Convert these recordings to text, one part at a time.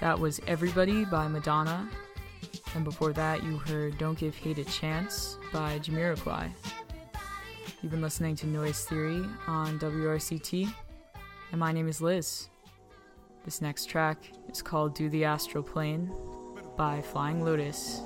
That was Everybody by Madonna. And before that, you heard Don't Give Hate a Chance by Jamiroquai. You've been listening to Noise Theory on WRCT, and my name is Liz. This next track is called Do the Astral Plane by Flying Lotus.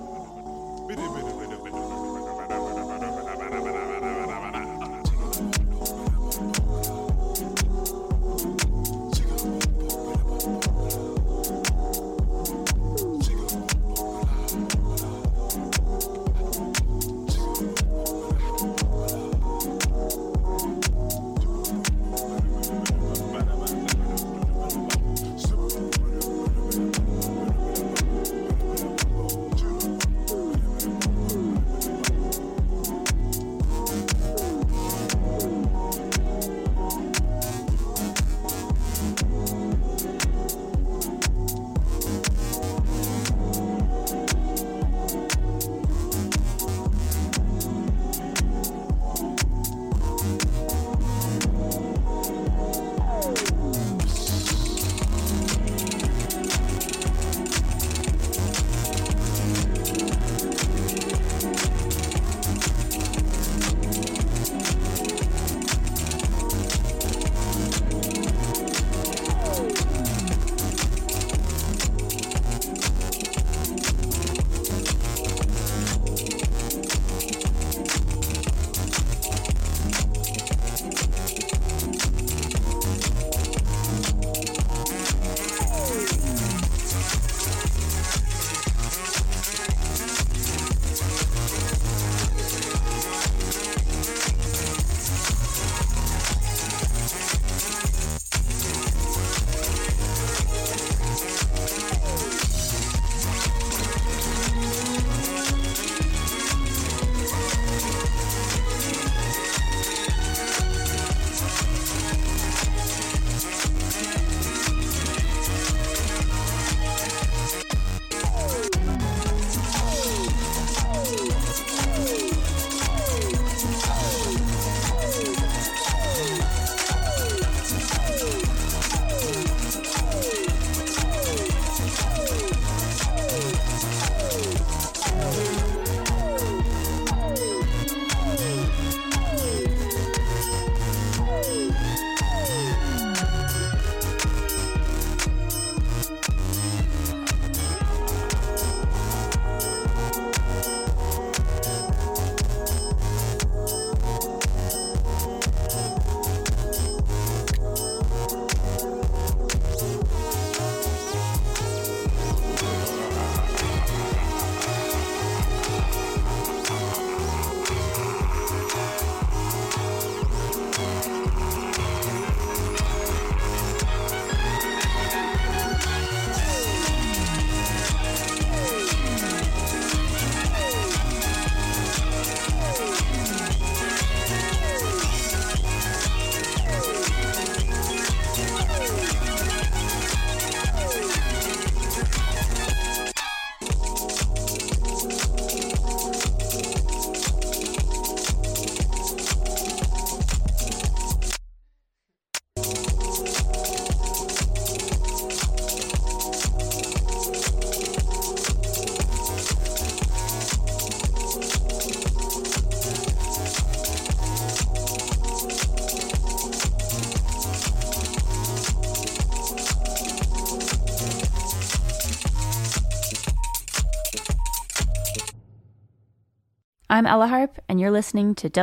I'm Ella Harp, and you're listening to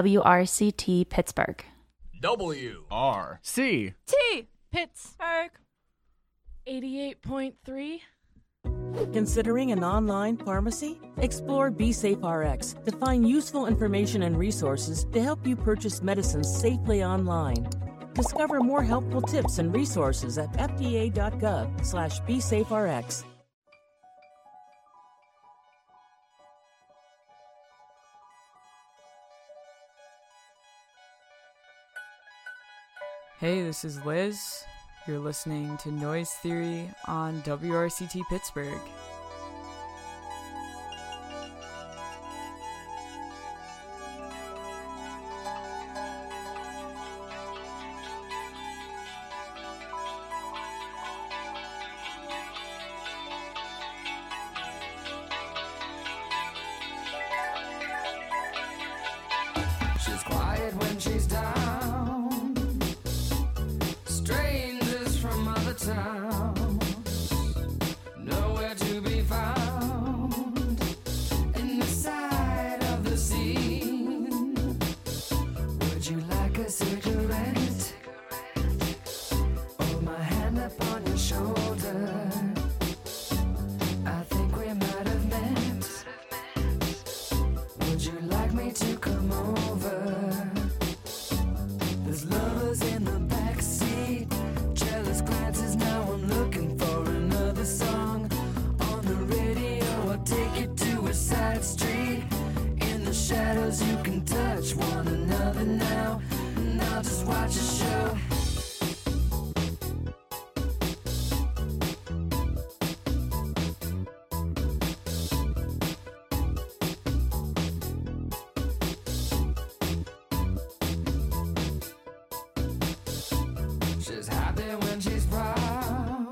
WRCT Pittsburgh. WRC T Pittsburgh 88.3. Considering an online pharmacy? Explore BeSafeRx to find useful information and resources to help you purchase medicines safely online. Discover more helpful tips and resources at fda.gov/BeSafeRx. Hey, this is Liz. You're listening to Noise Theory on WRCT Pittsburgh. you like a cigarette? Or my hand upon your shoulder? I think we might have met. Would you like me to come over? There's lovers in the backseat, jealous glances, now I'm looking for another song. On the radio, I'll take you to a side street. In the shadows, you can touch one another now, and I'll just watch a show. She's happy when she's proud,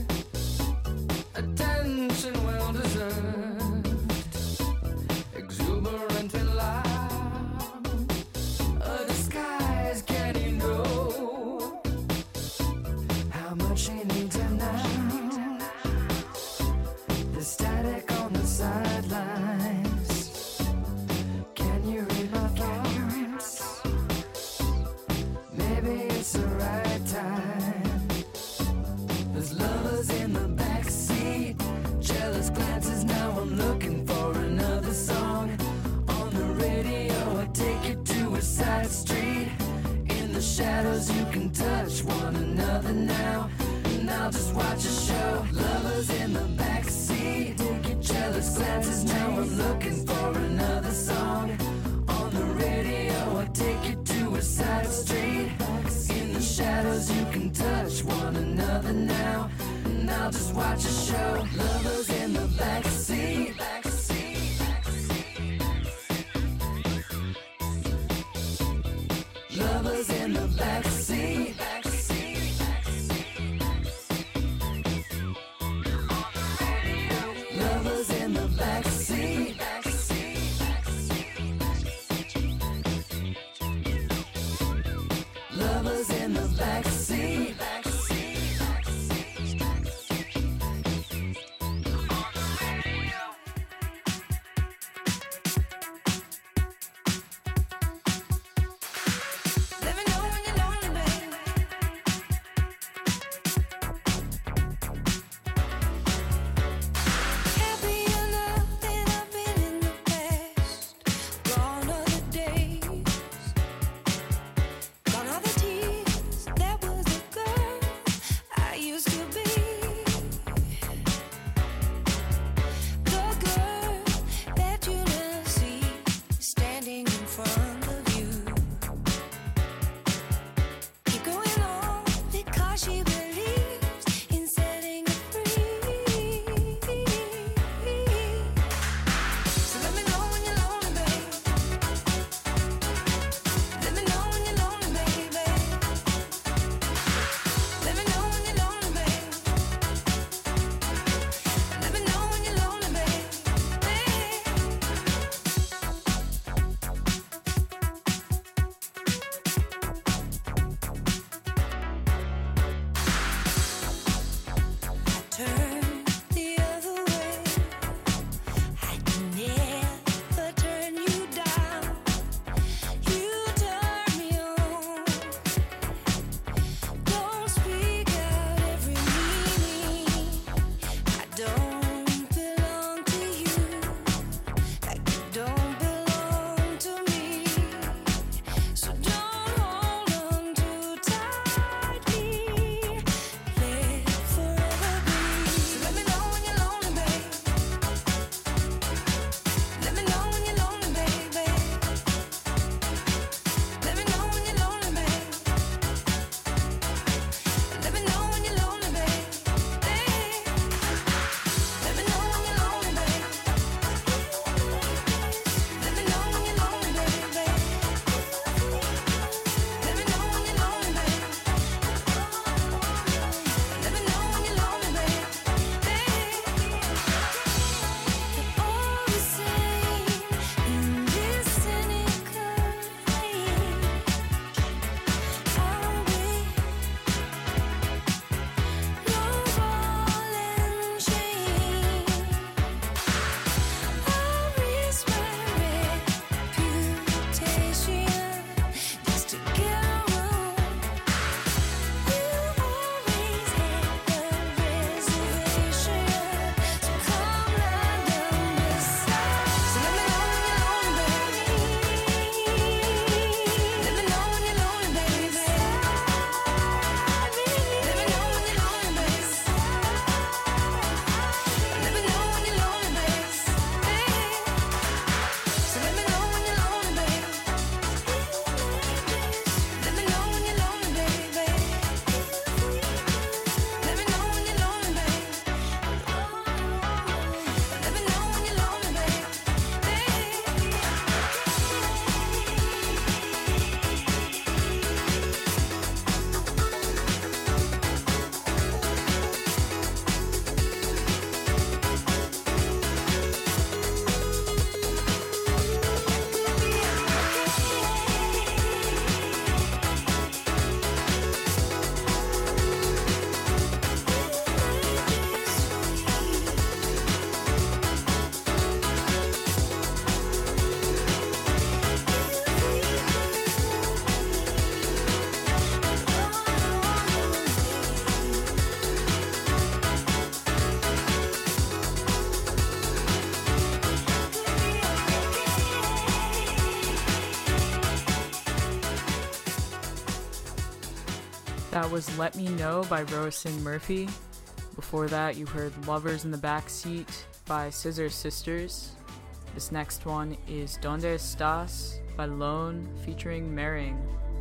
attention well deserved, exuberant and loud, a disguise, can you know how much she needs him now? The static on the sidelines, can you read my thoughts? Maybe it's the right time. There's lovers in the backseat, jealous glances, now I'm looking for another song. On the radio, I'll take you to a side street. In the shadows, you can touch one another now, and I'll just watch a show. Lovers in the backseat, take your jealous glances, now I'm looking for another song. On the radio, I'll take you to a side street. In the shadows, you can touch one another now, and I'll just watch a show. Lovers in the backseat. Lovers in the backseat. Lovers in the backseat. Lovers in the backseat. Let me know when you're lonely, babe. Happier now than I've been in the past. Gone are the days, gone are the tears. That was the girl. That was Let Me Know by Roisin Murphy. Before that, you heard Lovers in the Backseat by Scissor Sisters. This next one is Donde Estás by Lone featuring Mering.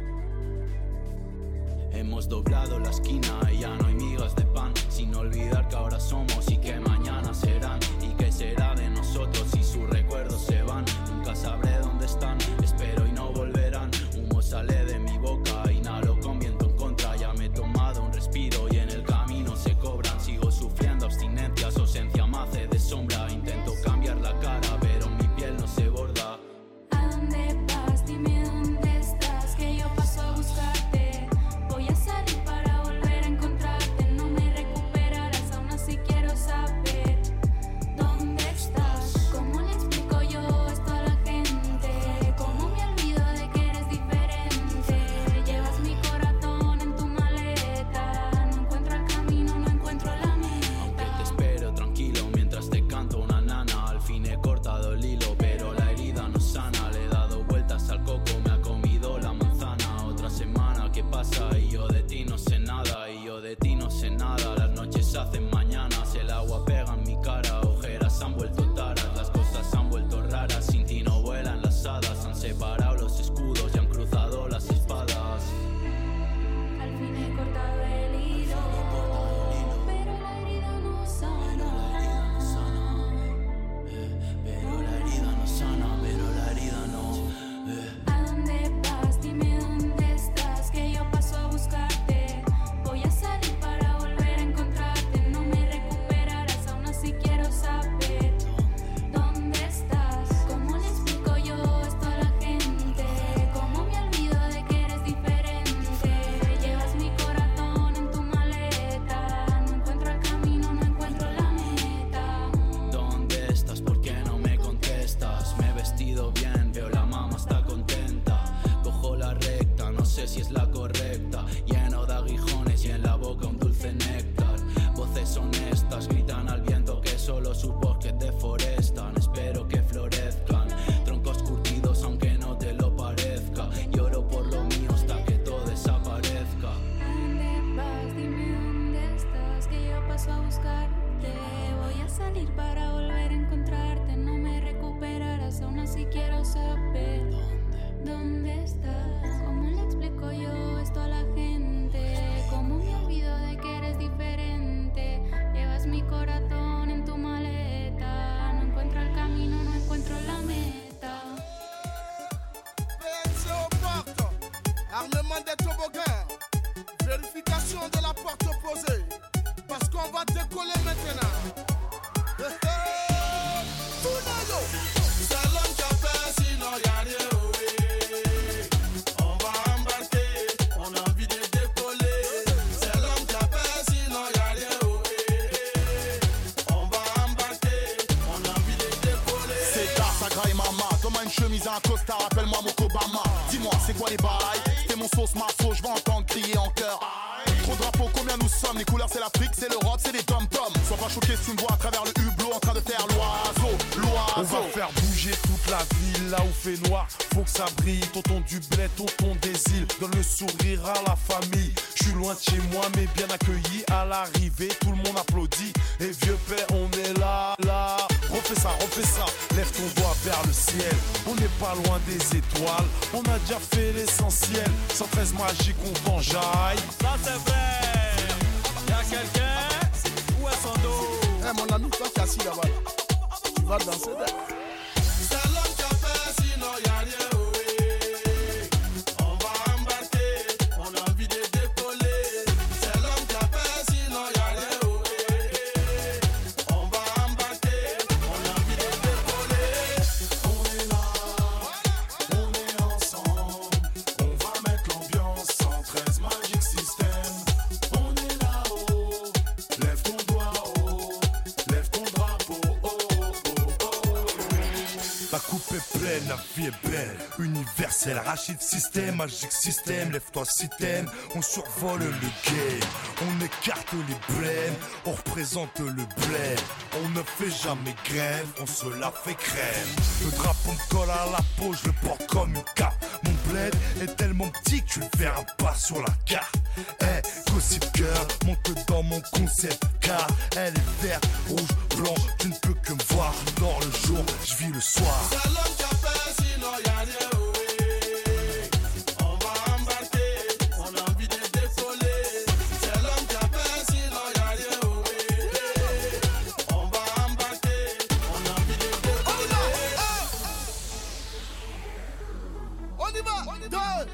Hemos doblado la esquina y ya no hay migas de pan, sin olvidar que ahora somos y que mañana serán, y que será de nosotros si sus recuerdos se van. Nunca sabré dónde están, espero y no volverán. Humo sale de mi boca, inhalo con viento en contra. Ya me he tomado un respiro y en el camino se cobran. Sigo sufriendo abstinencia, su ausencia me hace de sombra. Intento cambiar la cara, pero mi piel no se borda. ¿A dónde vas? Dime dónde estás, que yo paso a buscarte. Voy a salir para volver a encontrarte. No me recuperarás, aún así quiero saber dónde estás. ¿Cómo le explico yo esto a la gente? ¿Cómo me olvido de que eres diferente? Llevas mi corazón en tu maleta. No encuentro el camino, no encuentro la meta. Aunque te espero tranquilo mientras te canto una nana. Al fin he cortado el hilo, pero la herida no sana. Le he dado vueltas al coco, me ha comido la manzana. Otra semana que pasa y yo de ti no sé nada. Y yo de ti no sé nada. Las noches se hacen mañanas, el agua pega en mi cara. Ojeras han vuelto taras, las cosas han vuelto raras. Sin ti no vuelan las hadas, han separado los escudos y han cruzado las espadas. Al fin he cortado el hilo, pero la herida no sana. Pero la herida no sana, pero la herida no. ¿A dónde vas? Dime dónde estás, que yo paso a buscarte. Voy a salir para volver a encontrarte. No me recuperarás, aún así quiero saber dónde estás. ¿Cómo le explico yo esto a la gente? ¿Cómo me olvido de que eres diferente? Llevas mi corazón en tu maleta. No encuentro el camino, no encuentro la meta. ¿Dónde estás? ¿Por qué no me contestas? Me he vestido bien, veo la mamá está contenta. Cojo la recta, no sé si es la correcta. Lleno de aguijones y en la boca un dulce néctar. Voces honestas gritan al viento que solo sus bosques deforestan. Espero que florezcan troncos curtidos aunque no te lo parezca. Lloro por lo mío hasta que todo desaparezca. ¿A dónde vas? Dime dónde estás, que yo paso a buscarte. Voy a salir para volver a encontrarte. No me recuperarás, aún así quiero saber dónde estás. ¿Cómo le explico yo esto a la gente? ¿Cómo me olvido de que eres diferente? Llevas mi corazón en tu maleta. No encuentro el camino, no encuentro la meta. PNC aux portes, armement des toboggans, vérification de la porte opposée, parce qu'on va décoller maintenant. Funayo, c'est l'homme qui a fait, sinon y'a rien, oui. On va embarquer, on a envie de décoller. C'est l'homme qui a fait, sinon y'a rien, oui. On va embarquer, on a envie de décoller. C'est ta Sagra et Mama, donne-moi une chemise et un costard, rappelle-moi mon Obama. Dis-moi, c'est quoi les bails? C'était mon sauce, ma sauce, je vais entendre crier en chœur. Trop de drapeaux, combien nous sommes? Les couleurs c'est l'Afrique, c'est l'Europe, c'est les tom-toms. Sois pas choqué si tu me vois à travers le hublot en train de faire l'oiseau, On va faire bouger toute la ville, là où fait noir, faut que ça brille. Tonton du bled, tonton des îles, donne le sourire à la famille. Je suis loin de chez moi, mais bien accueilli à l'arrivée. Tout le monde applaudit, et vieux père, on est là, là. Refais ça, lève ton doigt vers le ciel. On n'est pas loin des étoiles, on a déjà fait l'essentiel. 113 magique, on t'enjaille. Ça c'est vrai, y'a quelqu'un ou est son dos? Eh mon ami, toi qui es assis là-bas, tu vas danser là. C'est l'homme qui a fait, sinon y'a rien, oui. On va embarquer, on a envie de décoller. C'est l'homme qui a fait, sinon y'a rien, oui. On va embarquer, on a envie de décoller. On est là, on est ensemble. On va mettre l'ambiance, 113 Magic System. On est là-haut, lève ton doigt haut, lève ton drapeau haut, haut, haut. La coupe est pleine, la vie est belle. Universel, Rachid System, Magic System. Lève-toi si t'aimes, on survole le game. On écarte les blèmes, on représente le bled. On ne fait jamais grève, on se la fait crème. Le drapeau me colle à la peau, je le porte comme une cape. Mon bled bled est tellement petit que tu le verras pas sur la carte. Gossip Girl, monte dans mon concept car elle est verte, rouge, blanc, tu ne peux que me voir. Je dors le jour, je vis le soir. C'est l'homme qui a fait, sinon y'a rien, oui. On va embarquer, on a envie de décoller. C'est l'homme qui a fait, sinon y'a rien, oui. On va embarquer, on a envie de décoller. On y va, on y va.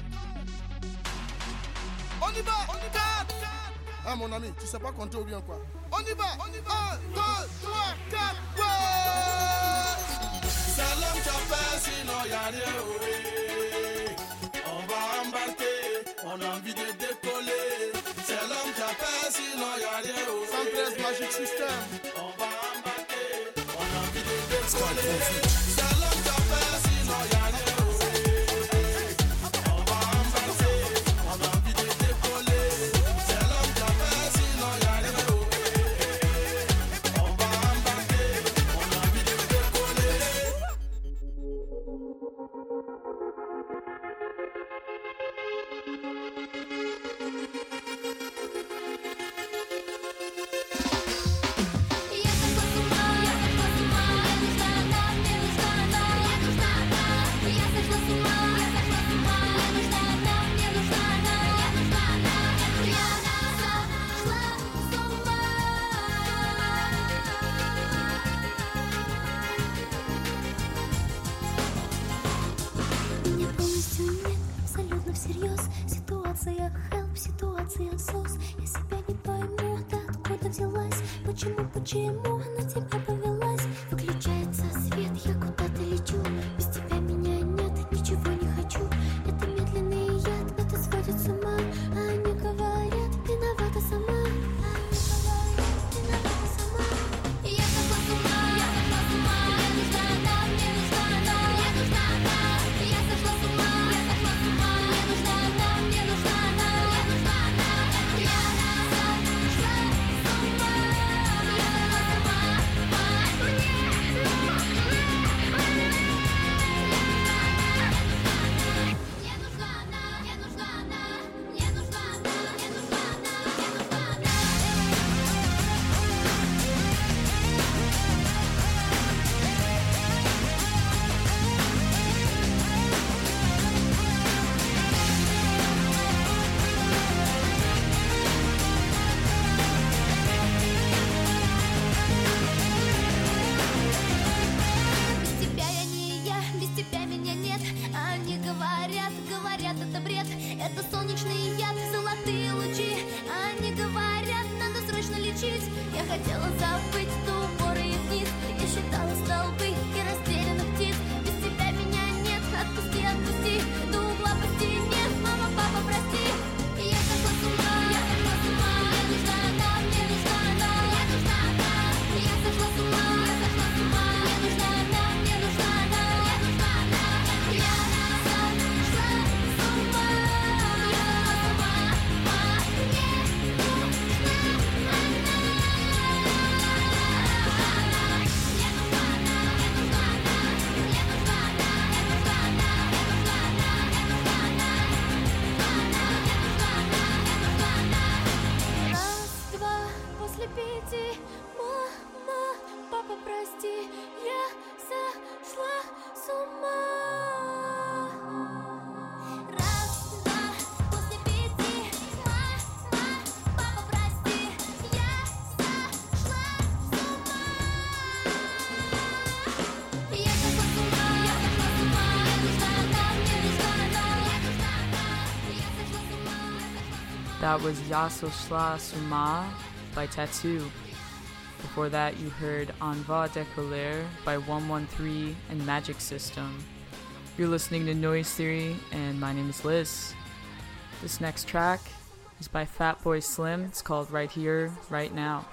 On y va, on y va. Ah mon ami, tu sais pas compter ou bien quoi? On y va, on y va. 1, 2, 3, 4, ouais. C'est l'homme qui a fait, sinon y'a rien, oui. On va embarquer, on a envie de décoller. C'est l'homme qui a fait, sinon y'a rien, oui. 113 Magic System. On va embarquer, on a envie de décoller. C'est l'homme qui a fait, sinon y'a rien, oui. Почему на тебя повелась? Выключается свет, я куда-то лечу. Без тебя меня нет, ничего не хочу. Это медленный яд, это сводит с ума. Они говорят, виновата сама. Я сошла с ума, я сошла с ума. Мне нужна она, мне нужна она. Я нужна она. Я сошла с ума, я сошла с ума. Мне нужна она, мне нужна она. Я нужна она. Я сошла с ума. Я хотела забыть ту горы и вниз. Я считала столбы и растерянных птиц. Без тебя меня нет, отпусти, отпусти. До угла по стене, мама, папа, прости. Я сошла с ума, я сошла с ума. Мне нужна она, мне нужна она. Я нужна она. Я сошла с ума, я сошла с ума. Мне нужна она, мне нужна она. Я нужна она. Я сошла с ума, я сошла с ума. После 5, мама, папа, прости, я сошла с ума. Раз, два, после 5, мама, папа, прости, я сошла с ума. Я сошла с ума, я сошла с ума. Мне нужна она, мне нужна она. Я нужна она, я сошла с ума, я сошла с ума. That was Ya Soshla Suma by Tattoo. Before that, you heard Envoi de Colère by 113 and Magic System. You're listening to Noise Theory, and my name is Liz. This next track is by Fatboy Slim. It's called Right Here, Right Now.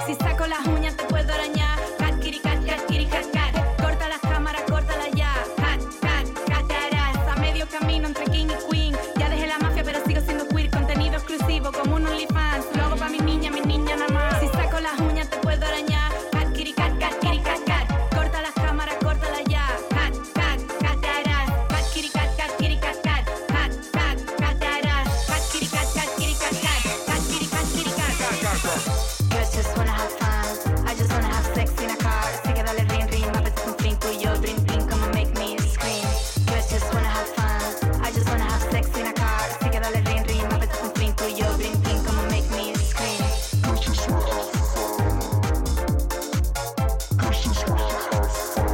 Si saco las uñas te puedo arañar. Cat, kitty, cat, cat, kitty, cat, cat. Corta las cámaras, córtala ya. Cat, cat, cat, te harás. A medio camino entre king y queen. Ya dejé la mafia pero sigo siendo queer. Contenido exclusivo como un OnlyFans. Lo hago pa' mi niña nada más. Si saco las uñas te puedo arañar. Cat, kitty, cat, cat, kitty, cat, cat. Corta las cámaras, córtala ya. Cat, cat, cat, te harás. Cat, kitty, cat, cat, kitty, cat, cat. Cat, cat, cat, te harás. Cat, kitty, cat, cat, kitty, cat, cat. Cat, kitty, cat, kitty, cat, cat. Girls just wanna have fun. I just wanna have sex in a car. Así que dale ring ring, me apetece un fling. Tú y yo, dream dream, come and make me scream. Girls just wanna have fun. I just wanna have sex in a car. Así que dale ring ring, me apetece un fling. Tú y yo, dream dream, come and make me scream. Girls just wanna have fun. Girls just wanna have fun.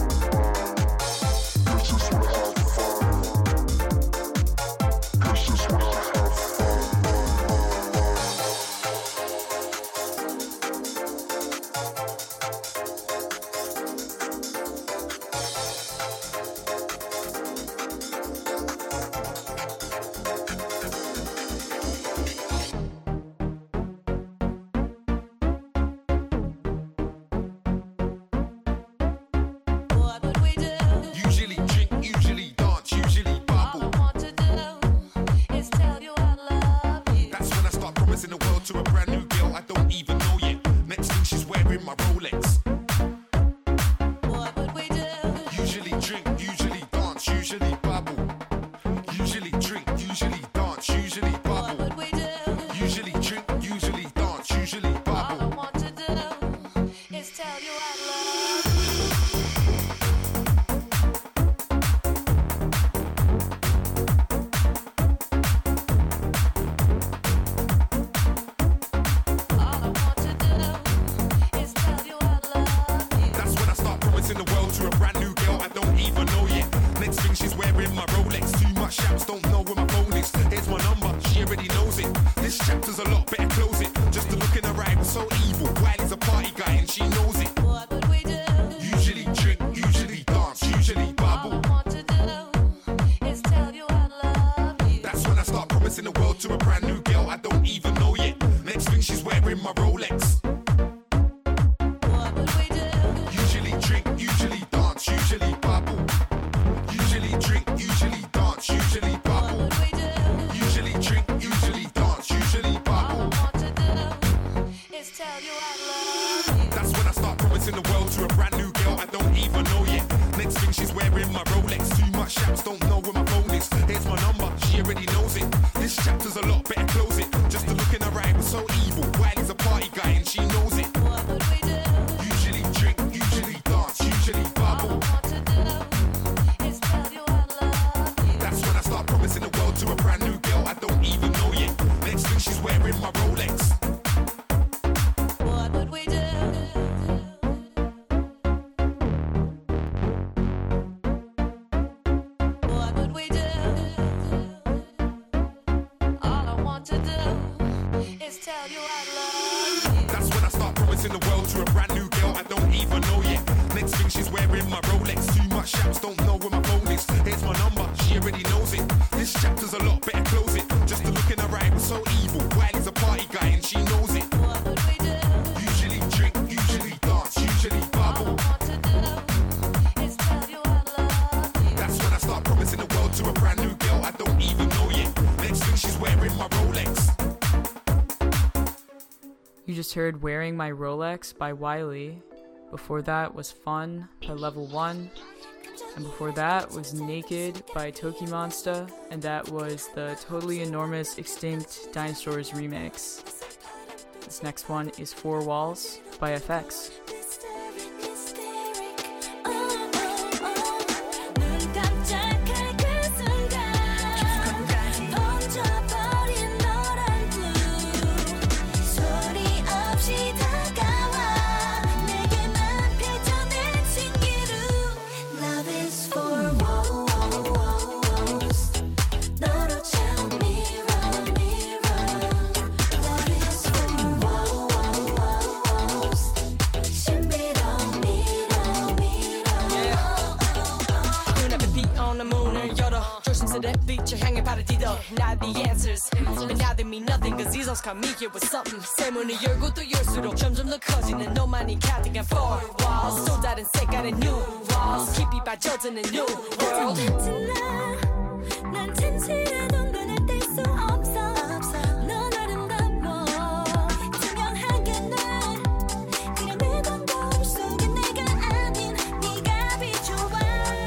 Girls just wanna have fun. Girls just wanna have fun. Usually drink, usually dance, usually bubble. That's when I start promising the world to a brand new girl I don't even know yet. Next thing she's wearing my Rolex. Usually drink, usually dance, usually bubble. Usually drink, usually dance, usually bubble. Usually drink, usually dance, usually bubble. That's when I start promising the world to a brand new girl I don't even know yet. Next thing she's wearing my Rolex. Too much chaps, don't know where my phone is. Here's my number, she already knows it. This chapter's a lot, better close it. Just to look in her eye was so evil. Wiley's a party guy and she knows it. Usually drink, usually dance, usually bubble. That's when I start promising the world to a brand new girl I don't even know yet. Next thing she's wearing my Rolex. Usually drink, usually dance, usually bubble. Usually drink, usually dance, usually bubble. Usually drink, usually dance, usually bubble. That's when I start promising the world to a brand new girl I don't even know yet. Next thing she's wearing my Rolex. Too much chaps, don't know where my phone is. Here's my number, she already knows it. This chapter's a lot, better close it. Just to look in her eye was so evil. Wiley's a party guy and she knows it. Usually drink, usually dance, usually bubble. That's when I start promising the world to a brand new girl I don't even know yet. Next thing she's wearing my Rolex. That's when I start promising the world to a brand new girl I don't even know yet. Next thing she's wearing my Rolex. Too much chaps, don't know where my phone is. Here's my number, she already knows it. This chapter's a lot, better close it. Just to look in her eye was so evil. Wiley's a party guy and she knows it. Usually drink, usually dance, usually bubble. That's when I start promising the world to a brand new girl I don't even know yet. Next thing she's wearing my Rolex. You just heard Wearing My Rolex by Wiley. Before that was Fun by Level 1. And before that was Naked by Toki Monsta. And that was the Totally Enormous Extinct Dinosaurs remix. This next one is Four Walls by FX. 조심스레 빛을 향해 발을 디뎌 Not the answers But now they mean nothing Cause these songs come me here with something 새 문을 열고 또 열수록 점점 더 커지는 너만이 counting at four walls 또 다른 색깔의 new walls 깊이 빠져드는 new world 난 진실에도 눈을 뗄 수 없어 넌 아름다워 투명하게 난 그냥 내 광거울 속에 내가 아닌 네가 비춰와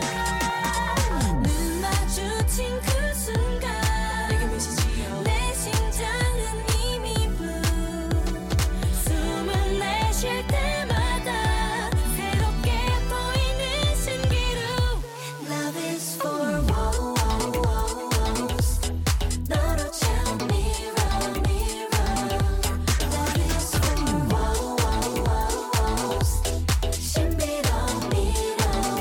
눈 마주친 그 순간 내게 미치지요 내 심장은 이미 blue 숨을 내쉴 때마다 새롭게 보이는 신기루 Love is for 너로 tell mirror mirror Love is for 신비로운 mirror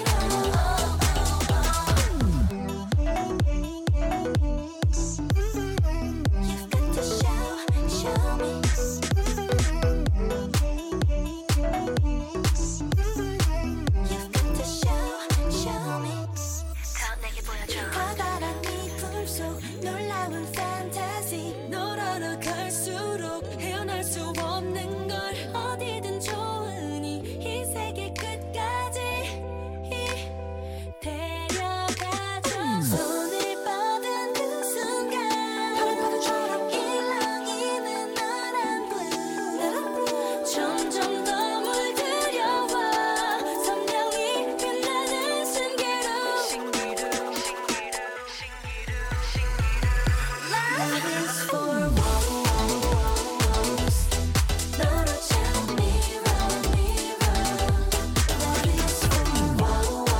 You've got to show me You've got to show me 내게 보여줘 커다란 이 꿈속 놀라운 fantasy 널 알아갈수록 헤어날 수 없는 걸 어디든 좋으니 이 세계 끝까지 데려가줘 손을 뻗은 그 순간 파란 파도처럼 일렁이는 너란 blue 점점 더 물들여와 선명히 빛나는 신기루 Love is for 너로 tell mirror mirror Love is for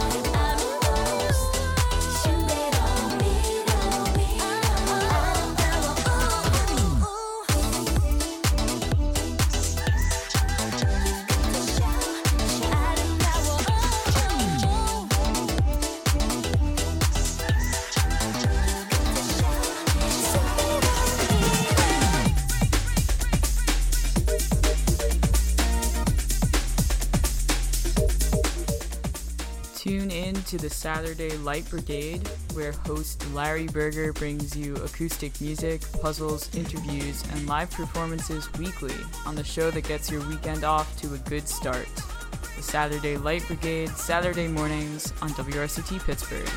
신비로운 mirror Tune in to the Saturday Light Brigade, where host Larry Berger brings you acoustic music, puzzles, interviews, and live performances weekly on the show that gets your weekend off to a good start. The Saturday Light Brigade, Saturday mornings on WRCT Pittsburgh.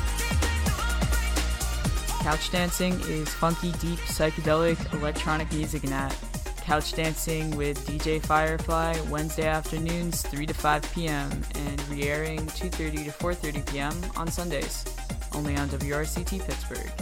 Couch Dancing is funky, deep, psychedelic, electronic music and that. Couch Dancing with DJ Firefly, Wednesday afternoons 3 to 5 p.m. and re-airing 2:30 to 4:30 p.m. on Sundays, only on WRCT Pittsburgh.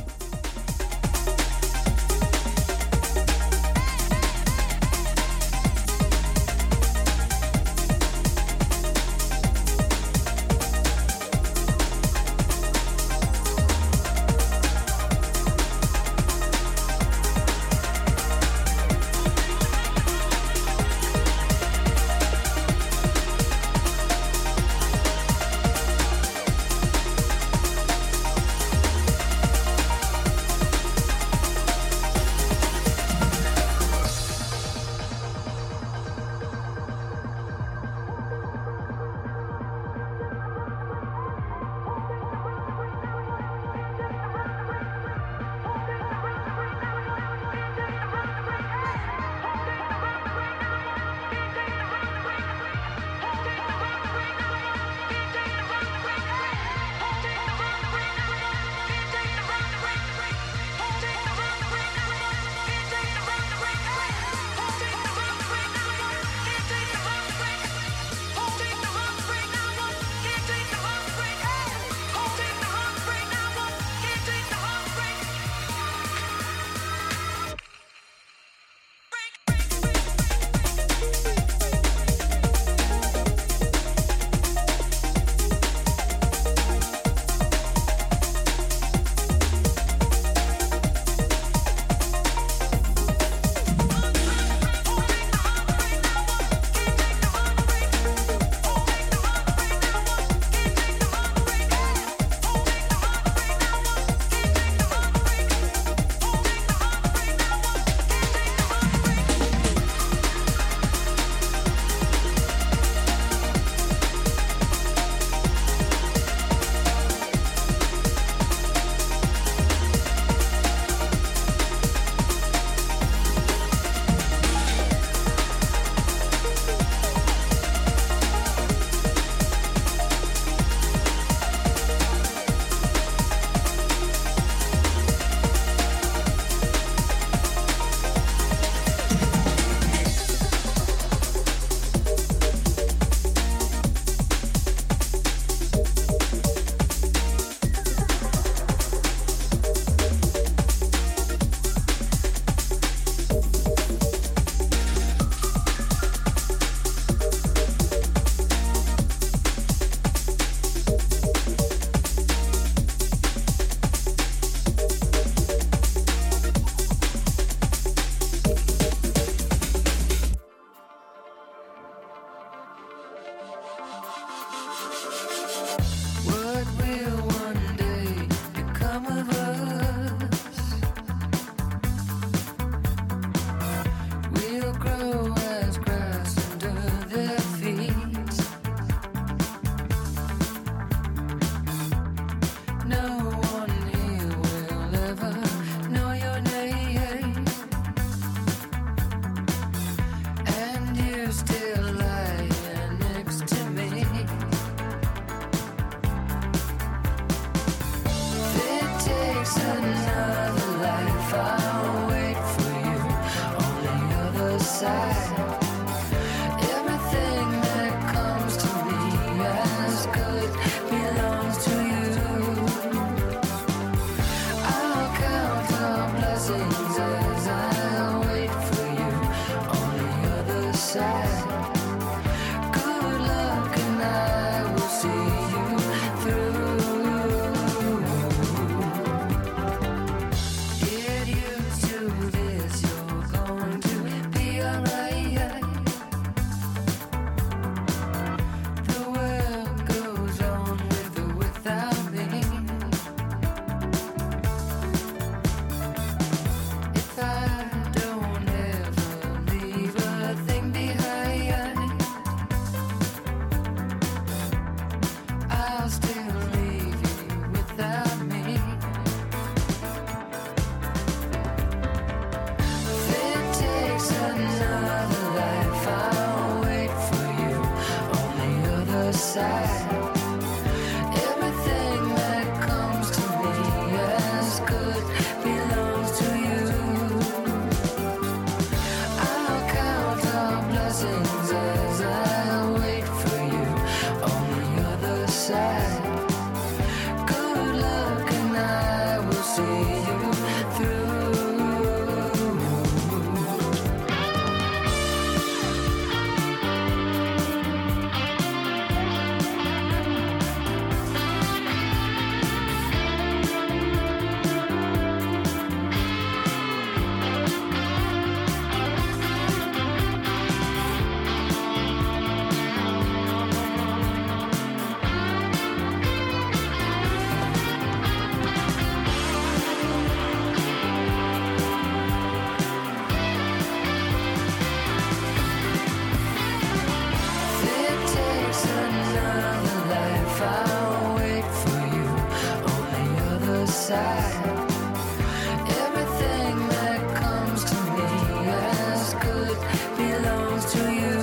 side. Everything that comes to me as good belongs to you.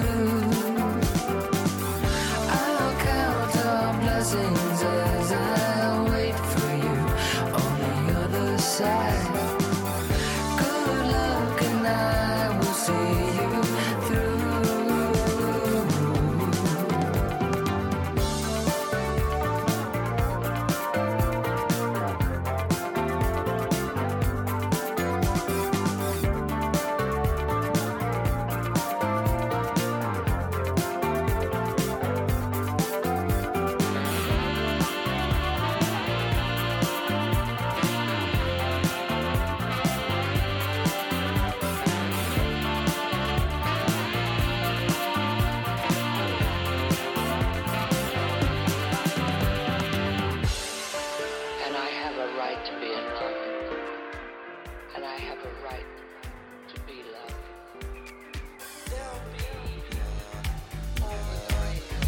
I'll count our blessings as I wait for you on the other side. Good luck and I will see you through. And I have a right to be in love. And I have a right to be loved. There'll be over the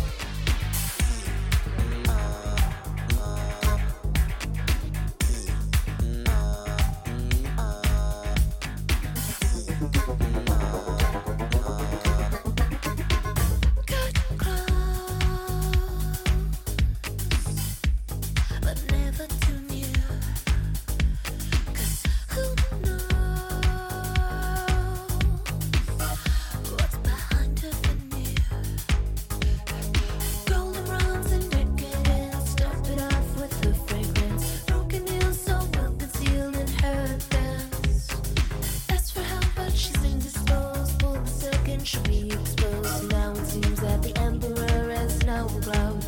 but never too near. 'Cause who knows what's behind the veneer? Golden runs and decadence, stop it off with the fragrance. Broken nails so well concealed in her dance. Ask for help, but she's indisposed. Pull the silk and she'll be exposed. Now it seems that the emperor has no gloves.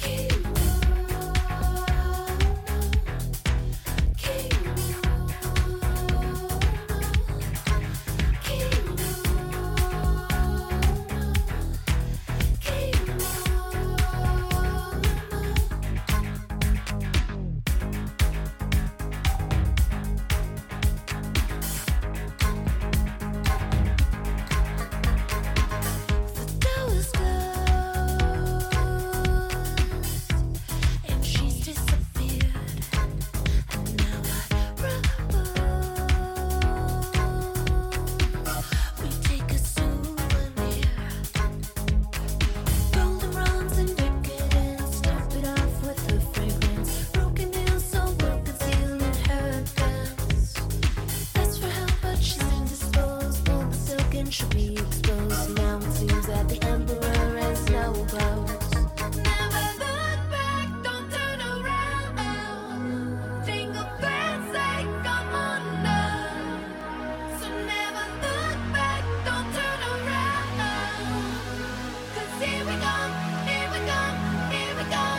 And she's disappeared. And now we take a souvenir. Golden runs and decadence, stop it off with the fragrance. Broken nails so well concealed in her dance. Ask for help, but she's indisposed. Pull the silk and she'll be exposed. Now it seems that the emperor has no gloves. Never look back, don't turn around. Fingerprints they come undone. So never look back, don't turn around. 'Cause here we come, here we come, here we come.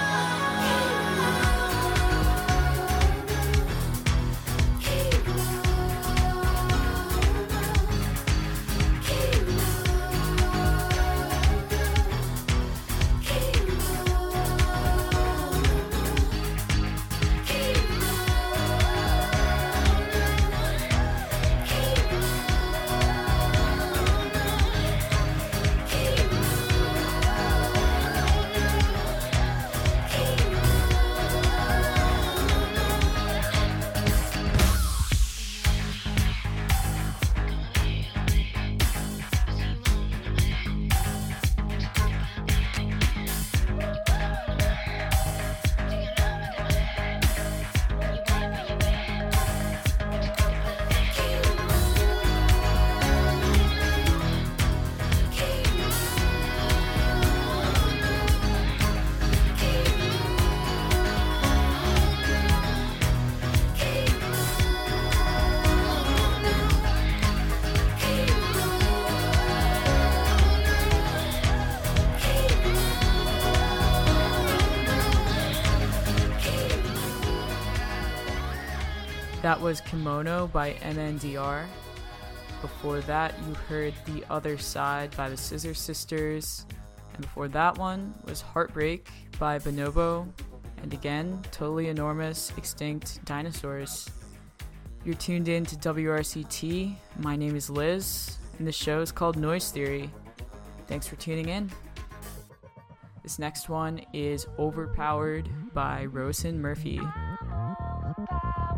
That was Kimono by MNDR. Before that, you heard The Other Side by the Scissor Sisters. And before that one was Heartbreak by Bonobo. And again, Totally Enormous, Extinct Dinosaurs. You're tuned in to WRCT. My name is Liz, and the show is called Noise Theory. Thanks for tuning in. This next one is Overpowered by Roisin Murphy.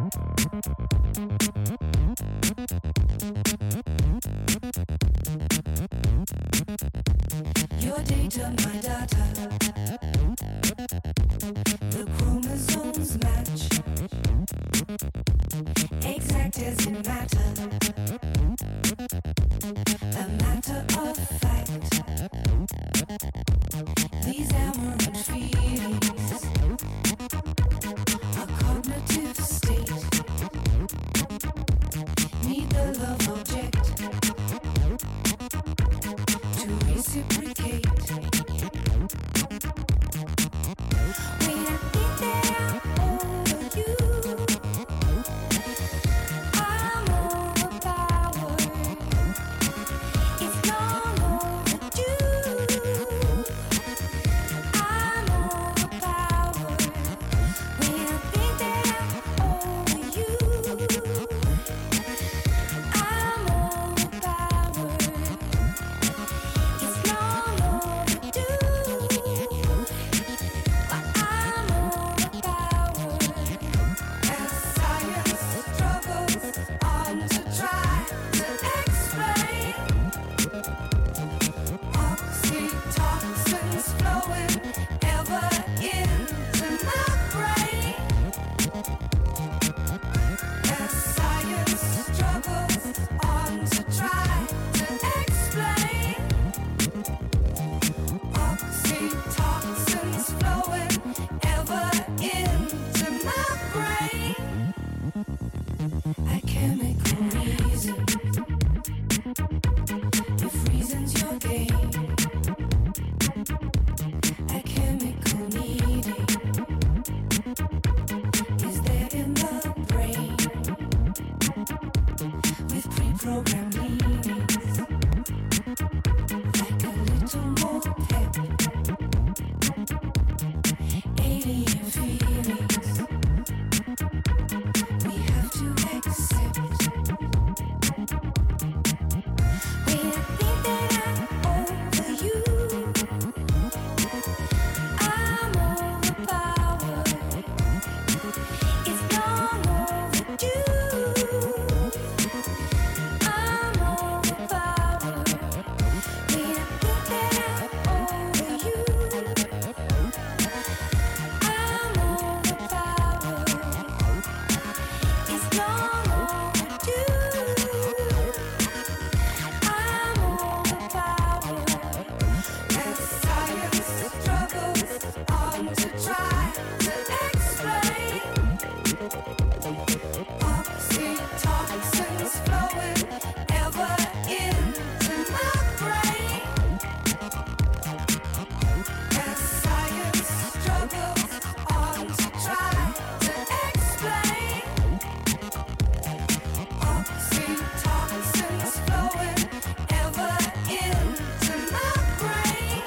Your data, my data. The chromosomes match. Exact as in matter. A matter of fact. These aberrant feelings. A cognitive state. Need the love object to reciprocate. When I think that I'm over you, I'm overpowered. It's long overdue. I'm overpowered. When I think that I'm over you, I'm overpowered. It's long overdue, but I'm overpowered. As science struggles on to try to explain, oxytocins flowing ever into my brain. As science struggles on to try to explain, oxytocins flowing ever into my brain. A chemical reason, if reason's your game. A chemical needing is there in the brain with pre-programmed meanings, like a little more pep, alien feelings we have to accept. When I think that I'm over you, I'm overpowered. It's long overdue. I'm overpowered. When I think that I'm over you, I'm overpowered. It's long overdue. I'm overpowered. As science struggles on to try to explain, oxytocins flowing ever into my brain. As science struggles on to try to explain, oxytocins flowing ever into my brain.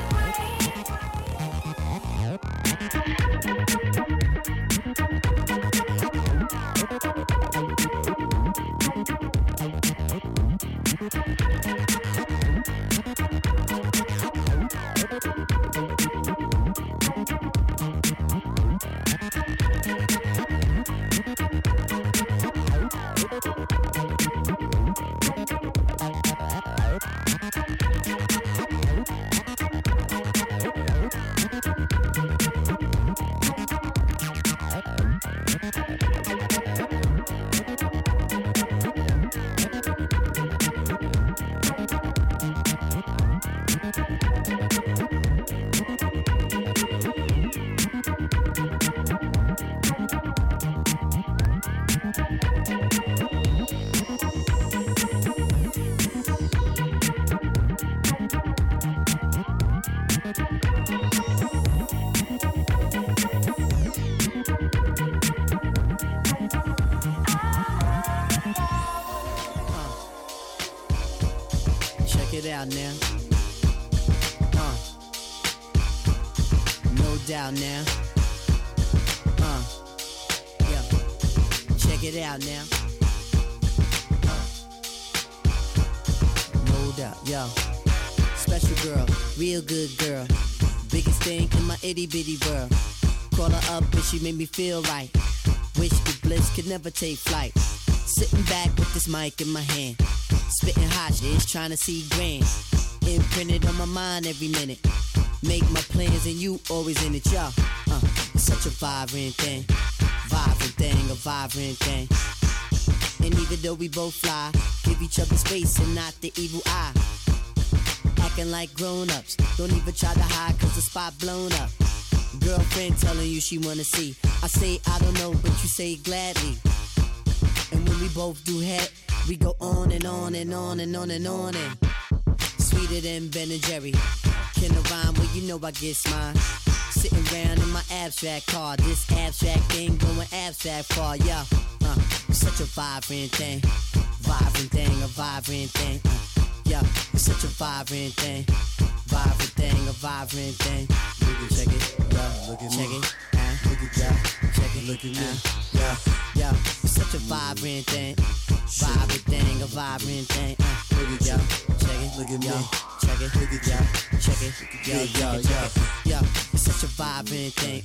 Check it out now. No doubt now. Yeah. Check it out now. No doubt, yo. Special girl, real good girl. Biggest thing in my itty bitty world. Call her up and she made me feel right. Wish the bliss this could never take flight. Sitting back with this mic in my hand, spitting hot shit, trying to see grand. Imprinted on my mind every minute. Make my plans and you always in it, y'all. It's such a vibrant thing, a vibrant thing. And even though we both fly, give each other space and not the evil eye. Acting like grown-ups, don't even try to hide cause the spot blown up. Girlfriend telling you she wanna see. I say I don't know, but you say gladly. And when we both do head, we go on and on and on and on and on and sweeter than Ben and Jerry. Can I rhyme? Well, you know I get mine. Sitting around in my abstract car. This abstract thing going abstract far, yeah. It's such a vibrant thing. A vibrant thing. Yeah, it's such a vibrant thing. A vibrant thing. Check it, yeah, look at check me. It, look at yeah, check it, look at me. Yeah, it's such a vibrant thing. A vibrant thing. Look at yeah, check it, look at me. Check it, look at yeah, check it, yeah, it's such a vibrant thing.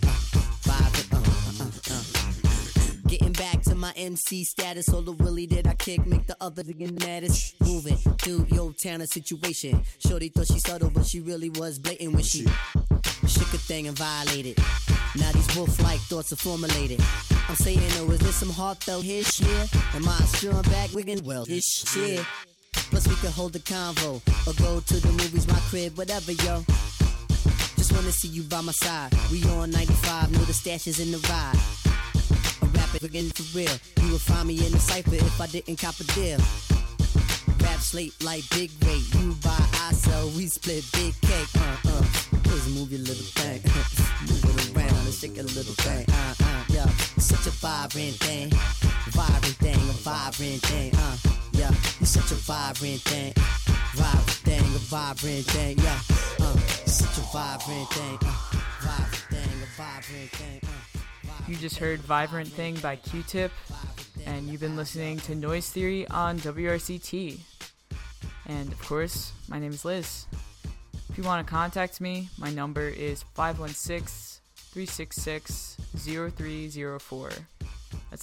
Getting back to my MC status, all the willy that I kick make the other nigga maddest. Moving through your town and situation. Shorty thought she subtle, but she really was blatant when she shook a thing and violated. Now these wolf-like thoughts are formulated. I'm saying, oh, is this some heartfelt hit shit? Am I strung back wiggin'? Well, this shit. Plus we could hold a convo or go to the movies, my crib, whatever, yo. Just wanna see you by my side. We on 95, know the stash is in the ride. Rap it again for real. You would find me in the cypher if I didn't cop a deal. Rap slate like Big Rate. You buy, I sell, we split big cake. Just move your little thing. Move it around and shake a little thing. Yeah, such a vibrant thing. A vibrant thing. Yeah, you're such a vibrant thing. A vibrant thing. Yeah, such a vibrant thing. A vibrant thing. You just heard Vibrant Thing by Q-Tip, and you've been listening to Noise Theory on WRCT. And of course, my name is Liz. If you want to contact me, my number is 516-366-0304. That's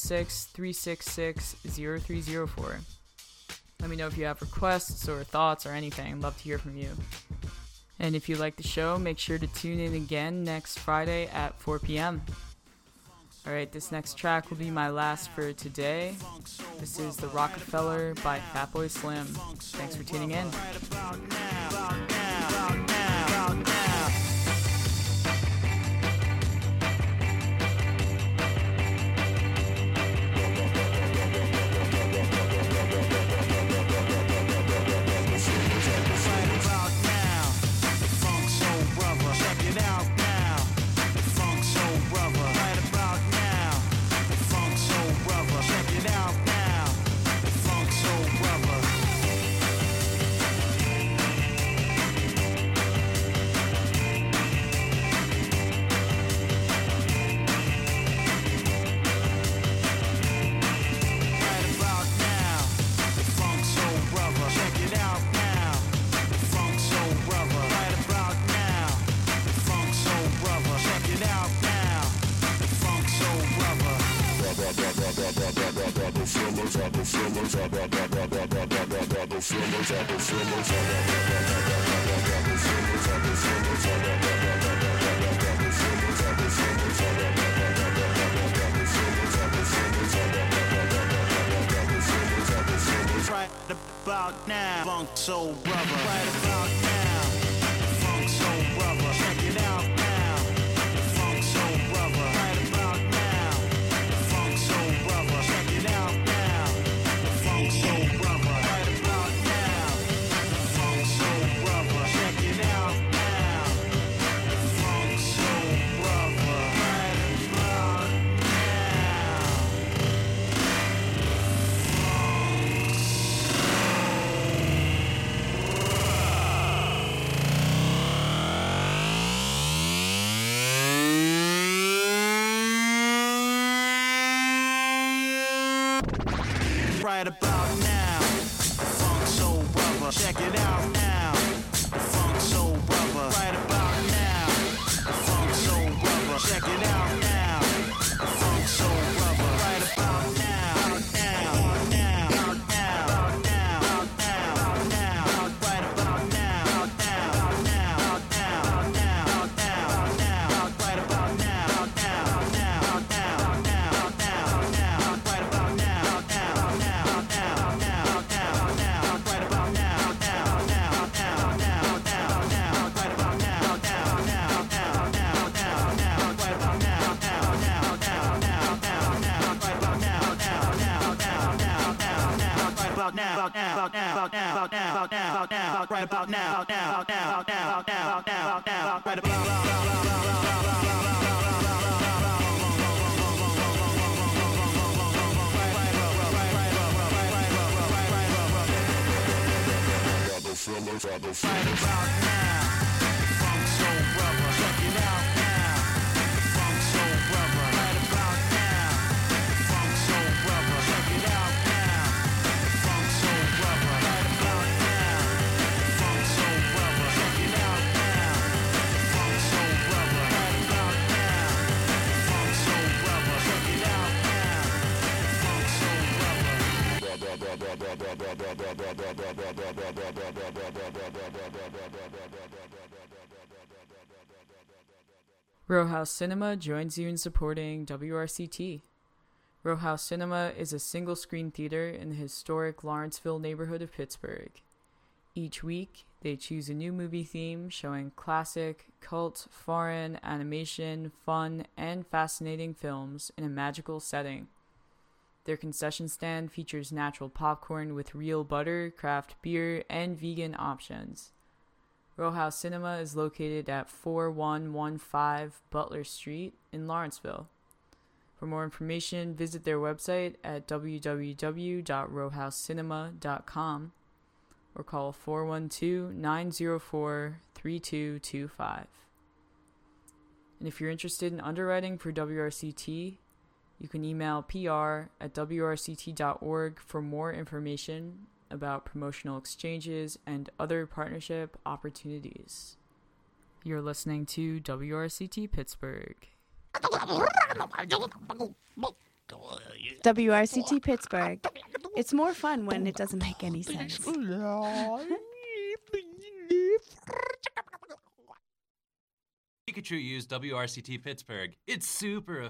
516-366-0304. Let me know if you have requests or thoughts or anything. I'd love to hear from you. And if you like the show, make sure to tune in again next Friday at 4 p.m. Alright, this next track will be my last for today. This is The Rockefeller by Fatboy Slim. Thanks for tuning in. Right about now, Funk Soul Brother. Right about now, Funk Soul Brother. Check it out now, Funk Soul Brother. Right about now, Funk Soul Brother. Check it out now, Funk Soul Brother. Right about now, Funk Soul Brother. Check it out now, Funk Soul Brother. Right about right about now, Funk Soul Brother. Check it out now, Funk Soul Brother. Right about now, Funk Soul Brother. Check it out now, Funk Soul Brother. Right about now, about now, about now, about now, about now, about now, right about now, about now, about now, about now, about now, about now, about now, right about right about now, Funk Soul Brother, check it out now, Funk Soul Brother, right about now, Funk Soul Brother, check it out now, Funk Soul Brother, right about now, Funk Soul Brother, check it out now, Funk Soul Brother, right about now, Funk Soul Brother, check it out now, Funk Soul Brother. Row House Cinema joins you in supporting WRCT. Row House Cinema is a single-screen theater in the historic Lawrenceville neighborhood of Pittsburgh. Each week, they choose a new movie theme showing classic, cult, foreign, animation, fun, and fascinating films in a magical setting. Their concession stand features natural popcorn with real butter, craft beer, and vegan options. Row House Cinema is located at 4115 Butler Street in Lawrenceville. For more information, visit their website at www.rowhousecinema.com or call 412-904-3225. And if you're interested in underwriting for WRCT, you can email pr@wrct.org for more information about promotional exchanges and other partnership opportunities. You're listening to WRCT Pittsburgh. WRCT Pittsburgh. It's more fun when it doesn't make any sense. Pikachu used WRCT Pittsburgh. It's super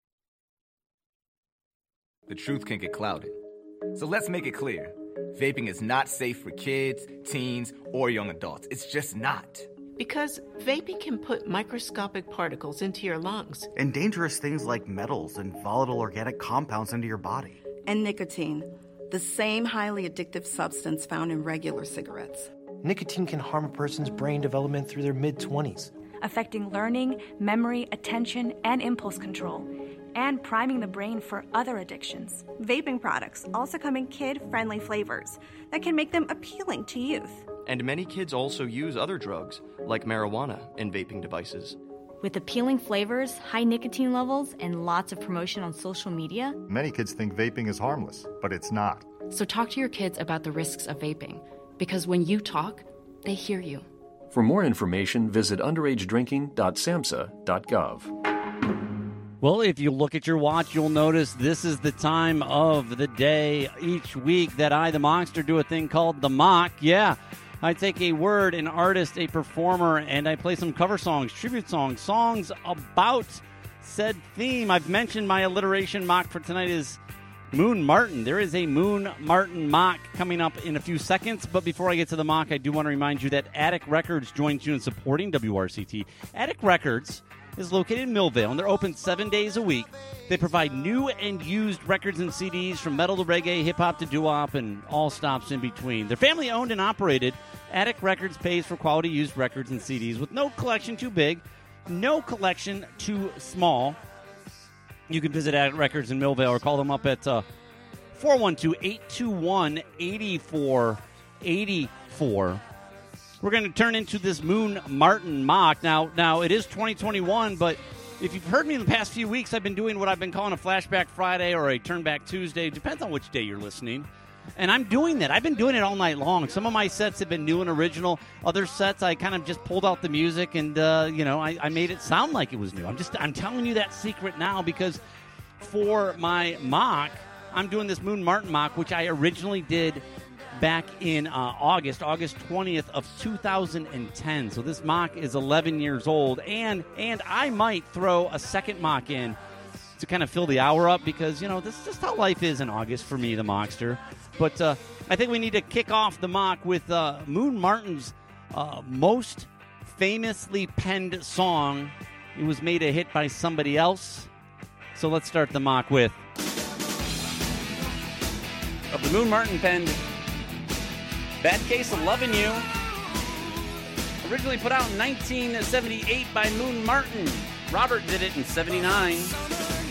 The truth can get clouded. So let's make it clear. Vaping is not safe for kids, teens, or young adults. It's just not. Because vaping can put microscopic particles into your lungs. And dangerous things like metals and volatile organic compounds into your body. And nicotine, the same highly addictive substance found in regular cigarettes. Nicotine can harm a person's brain development through their mid-20s. Affecting learning, memory, attention, and impulse control, and priming the brain for other addictions. Vaping products also come in kid-friendly flavors that can make them appealing to youth. And many kids also use other drugs, like marijuana, in vaping devices. With appealing flavors, high nicotine levels, and lots of promotion on social media, many kids think vaping is harmless, but it's not. So talk to your kids about the risks of vaping, because when you talk, they hear you. For more information, visit underagedrinking.samhsa.gov. Well, if you look at your watch, you'll notice this is the time of the day each week that I, the Monster, do a thing called the Mock. Yeah, I take a word, an artist, a performer, and I play some cover songs, tribute songs, songs about said theme. I've mentioned my alliteration mock for tonight is Moon Martin. There is a Moon Martin mock coming up in a few seconds, but before I get to the mock, I do want to remind you that Attic Records joins you in supporting WRCT. Attic Records is located in Millvale, and they're open 7 days a week. They provide new and used records and CDs from metal to reggae, hip-hop to doo-wop, and all stops in between. They're family-owned and operated. Attic Records pays for quality used records and CDs with no collection too big, no collection too small. You can visit Attic Records in Millvale or call them up at 412-821-8484. We're going to turn into this Moon Martin mock. Now, it is 2021, but if you've heard me in the past few weeks, I've been doing what I've been calling a Flashback Friday or a Turnback Tuesday. Depends on which day you're listening. And I'm doing that. I've been doing it all night long. Some of my sets have been new and original. Other sets, I kind of just pulled out the music and, I made it sound like it was new. I'm telling you that secret now because for my mock, I'm doing this Moon Martin mock, which I originally did back in August 20th of 2010. So this mock is 11 years old, and I might throw a second mock in to kind of fill the hour up because, this is just how life is in August for me, the Mockster. But I think we need to kick off the mock with Moon Martin's most famously penned song. It was made a hit by somebody else. So let's start the mock with of the Moon Martin penned Bad Case of Loving You. Originally put out in 1978 by Moon Martin. Robert did it in 79.